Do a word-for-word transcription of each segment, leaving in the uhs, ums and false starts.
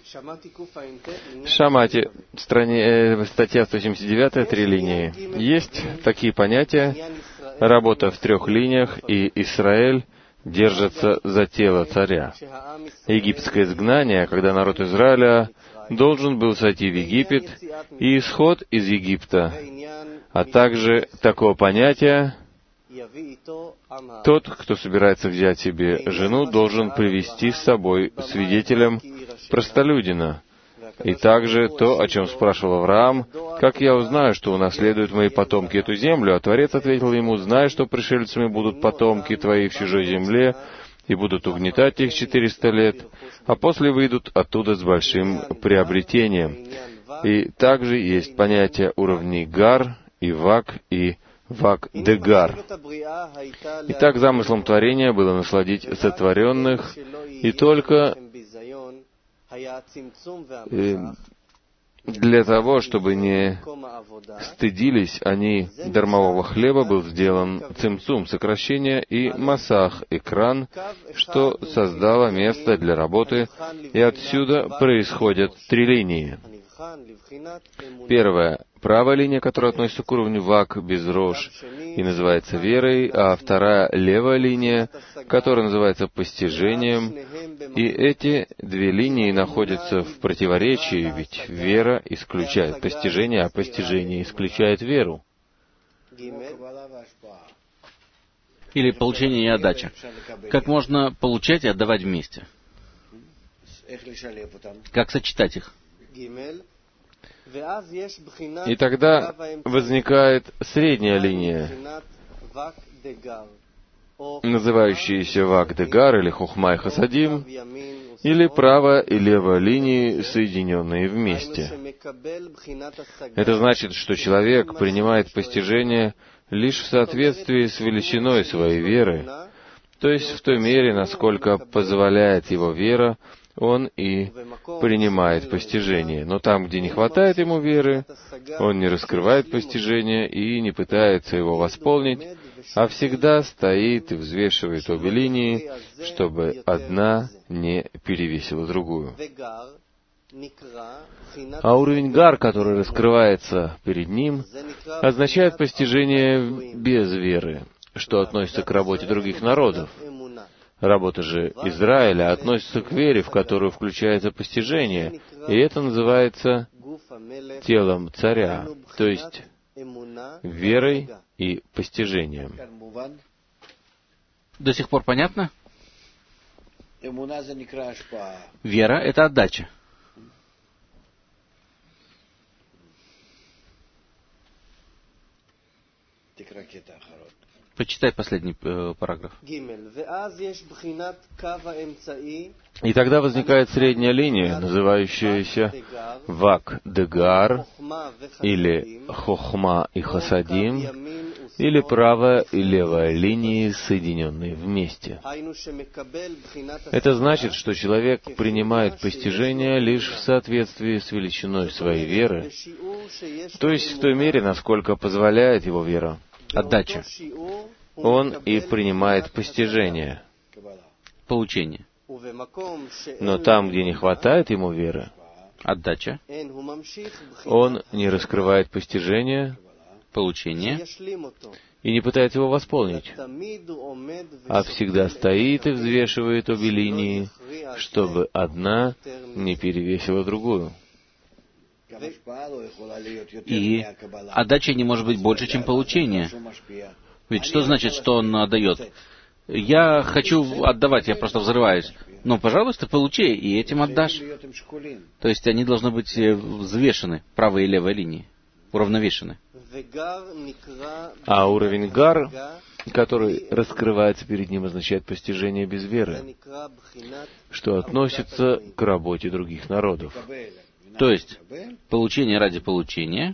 В Шамати, стране, э, статья сто семьдесят девять, три линии. Есть такие понятия: работа в трех линиях, и Израиль держится за тело царя. Египетское изгнание, когда народ Израиля должен был сойти в Египет, и исход из Египта, а также такого понятия: тот, кто собирается взять себе жену, должен привести с собой свидетелем простолюдина. И также то, о чем спрашивал Авраам: «Как я узнаю, что унаследуют мои потомки эту землю?» А Творец ответил ему: «Знай, что пришельцами будут потомки твои в чужой земле, и будут угнетать их четыреста лет, а после выйдут оттуда с большим приобретением». И также есть понятие уровней Гар, и Вак, и Вак-де-Гар. Итак, замыслом творения было насладить сотворенных, и только для того, чтобы не стыдились они дармового хлеба, был сделан цимцум, сокращение, и масах, экран, что создало место для работы, и отсюда происходят три линии. Первая — правая линия, которая относится к уровню Вак без рож и называется верой, а вторая — левая линия, которая называется постижением. И эти две линии находятся в противоречии, ведь вера исключает постижение, а постижение исключает веру. Или получение и отдача. Как можно получать и отдавать вместе? Как сочетать их? И тогда возникает средняя линия, называющаяся Вак-де-Гар или Хохма и Хасадим, или правая и левая линии, соединенные вместе. Это значит, что человек принимает постижение лишь в соответствии с величиной своей веры, то есть в той мере, насколько позволяет его вера, он и принимает постижение. Но там, где не хватает ему веры, он не раскрывает постижение и не пытается его восполнить, а всегда стоит и взвешивает обе линии, чтобы одна не перевесила другую. А уровень Гар, который раскрывается перед ним, означает постижение без веры, что относится к работе других народов. Работа же Израиля относится к вере, в которую включается постижение, и это называется телом царя, то есть верой и постижением. До сих пор понятно? Вера — это отдача. Почитай последний э, параграф. И тогда возникает средняя линия, называющаяся Вак-де-Гар, или Хохма и Хасадим, или правая и левая линии, соединенные вместе. Это значит, что человек принимает постижение лишь в соответствии с величиной своей веры, то есть в той мере, насколько позволяет его вера. Отдача. Он и принимает постижение. Получение. Но там, где не хватает ему веры, отдача. Он не раскрывает постижение, получение, и не пытается его восполнить, а всегда стоит и взвешивает обе линии, чтобы одна не перевесила другую. И отдача не может быть больше, чем получение. Ведь что значит, что он отдает? Я хочу отдавать, я просто взрываюсь. Но, пожалуйста, получи, и этим отдашь. То есть они должны быть взвешены, правая и левая линии, уравновешены. А уровень Гар, который раскрывается перед ним, означает постижение без веры, что относится к работе других народов. То есть, получение ради получения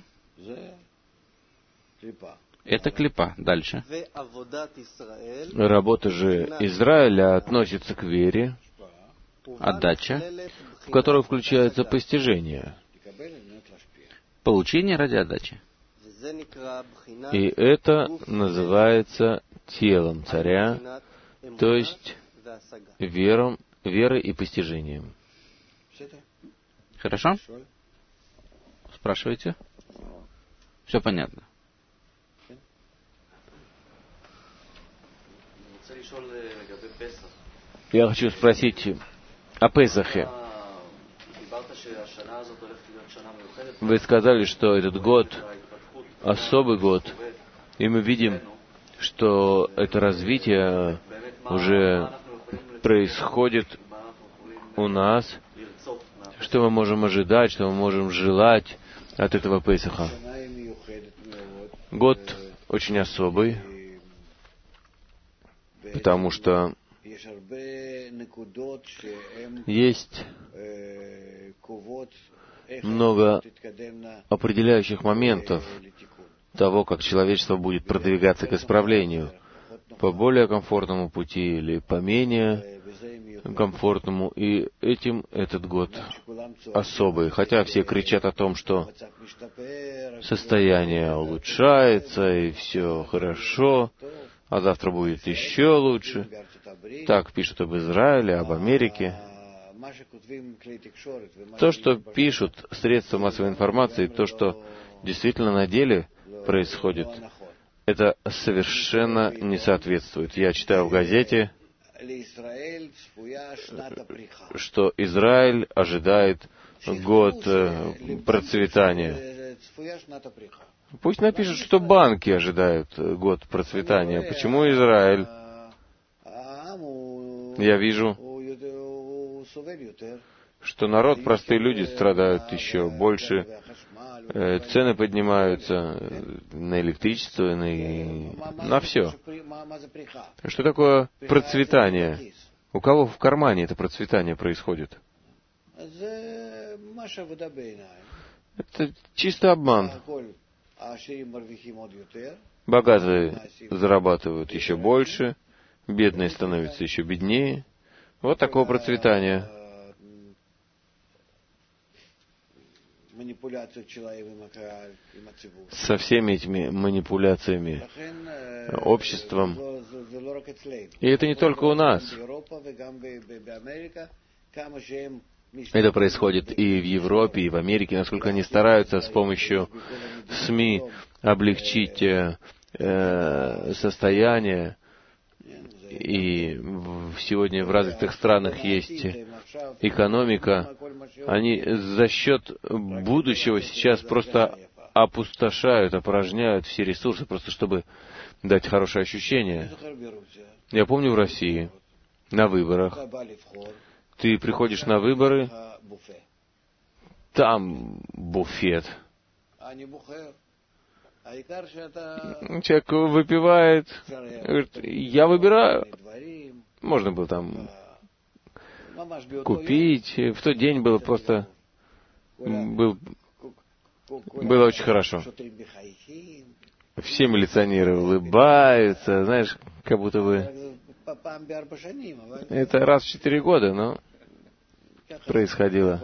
— это клипа. Дальше. Работа же Израиля относится к вере, отдача, в которую включается постижение. Получение ради отдачи. И это называется телом царя, то есть вером, верой и постижением. Хорошо? Спрашивайте. Все понятно. Я хочу спросить о Песахе. Вы сказали, что этот год особый год, и мы видим, что это развитие уже происходит у нас. Что мы можем ожидать, что мы можем желать от этого Песаха? Год очень особый, потому что есть много определяющих моментов того, как человечество будет продвигаться к исправлению по более комфортному пути или по менее комфортному. И этим этот год особый. Хотя все кричат о том, что состояние улучшается и все хорошо, а завтра будет еще лучше. Так пишут об Израиле, об Америке. То, что пишут средства массовой информации, то, что действительно на деле происходит, это совершенно не соответствует. Я читаю в газете, что Израиль ожидает год процветания. Пусть напишут, что банки ожидают год процветания. Почему Израиль? Я вижу, что народ, простые люди страдают еще больше. Цены поднимаются на электричество, на, на все. Что такое процветание? У кого в кармане это процветание происходит? Это чисто обман. Богатые зарабатывают еще больше, бедные становятся еще беднее. Вот такое процветание. Со всеми этими манипуляциями обществом. И это не только у нас. Это происходит и в Европе, и в Америке, насколько они стараются с помощью СМИ облегчить э, состояние. И сегодня в развитых странах есть экономика. Они за счет будущего сейчас просто опустошают, опорожняют все ресурсы, просто чтобы дать хорошее ощущение. Я помню в России, на выборах, ты приходишь на выборы, там буфет. Человек выпивает, говорит, я выбираю. Можно было там купить. В тот день было просто... Был, было очень хорошо. Все милиционеры улыбаются, знаешь, как будто бы... Это раз в четыре года, но происходило.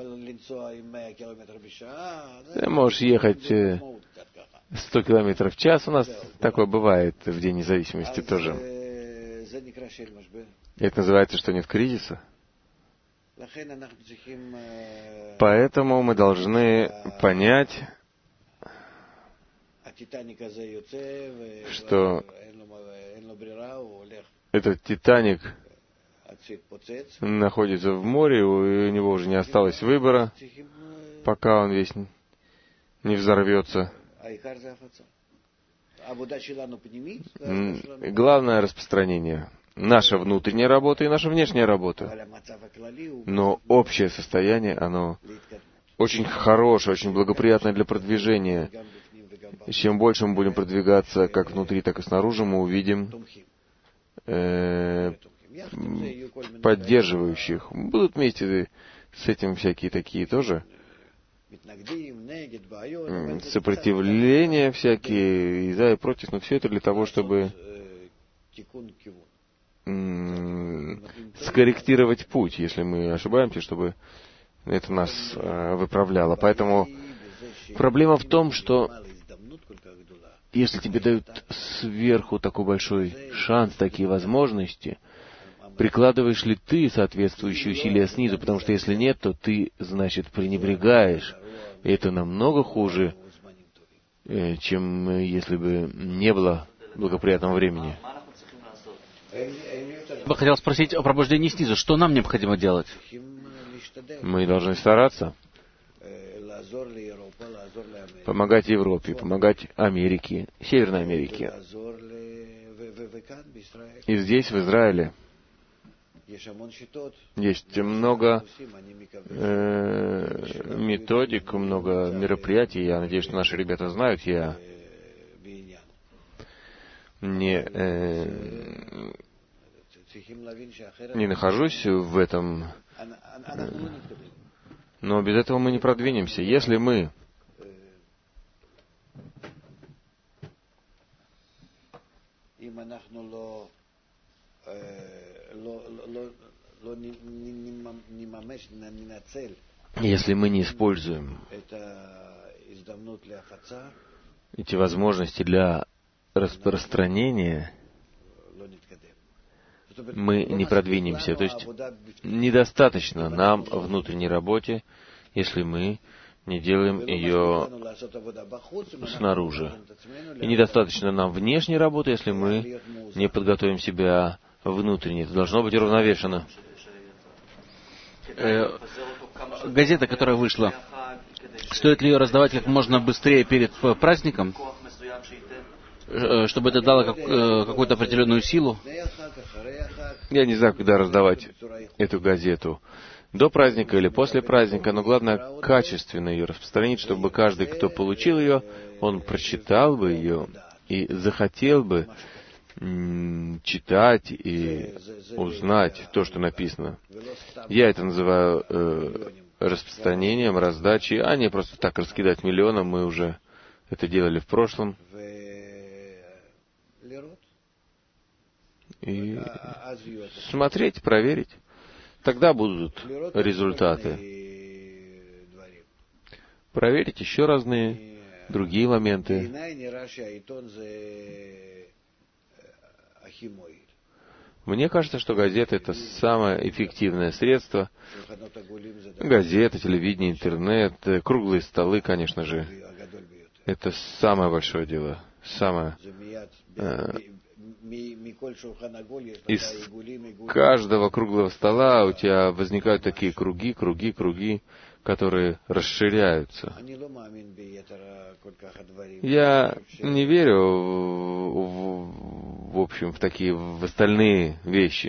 Ты можешь ехать сто километров в час. У нас такое бывает в День независимости тоже. Это называется, что нет кризиса. Поэтому мы должны понять, что этот «Титаник» находится в море, у него уже не осталось выбора, пока он весь не взорвется. Главное распространение. Наша внутренняя работа и наша внешняя работа. Но общее состояние, оно очень хорошее, очень благоприятное для продвижения. И чем больше мы будем продвигаться как внутри, так и снаружи, мы увидим э, поддерживающих. Будут вместе с этим всякие такие тоже сопротивления всякие, и за, и против, но все это для того, чтобы м- скорректировать путь, если мы ошибаемся, чтобы это нас э, выправляло. Поэтому проблема в том, что если тебе дают сверху такой большой шанс, такие возможности, Прикладываешь ли ты соответствующие усилия снизу? Потому что если нет, то ты, значит, пренебрегаешь. И это намного хуже, чем если бы не было благоприятного времени. Я бы хотел спросить о пробуждении снизу. Что нам необходимо делать? Мы должны стараться помогать Европе, помогать Америке, Северной Америке. И здесь, в Израиле, есть много э, методик, много мероприятий. Я надеюсь, что наши ребята знают. Я не, э, не нахожусь в этом, э, но без этого мы не продвинемся. Если мы Если мы не используем эти возможности для распространения, мы не продвинемся. То есть недостаточно нам внутренней работе, если мы не делаем ее снаружи. И недостаточно нам внешней работы, если мы не подготовим себя внутренне. Это должно быть уравновешено. Э, газета, которая вышла, стоит ли ее раздавать как можно быстрее перед праздником, чтобы это дало как, э, какую-то определенную силу? Я не знаю, когда раздавать эту газету. До праздника или после праздника, но главное, качественно ее распространить, чтобы каждый, кто получил ее, он прочитал бы ее и захотел бы м- читать и узнать то, что написано. Я это называю э, распространением, раздачей, а не просто так раскидать миллионам. Мы уже это делали в прошлом. И смотреть, проверить. Тогда будут результаты. Проверить еще разные другие моменты. Мне кажется, что газета — это самое эффективное средство. Газета, телевидение, интернет, круглые столы, конечно же. Это самое большое дело. Самое... Э, из каждого круглого стола у тебя возникают такие круги, круги, круги, которые расширяются. Я не верю, в, в, в общем, в такие, в остальные вещи.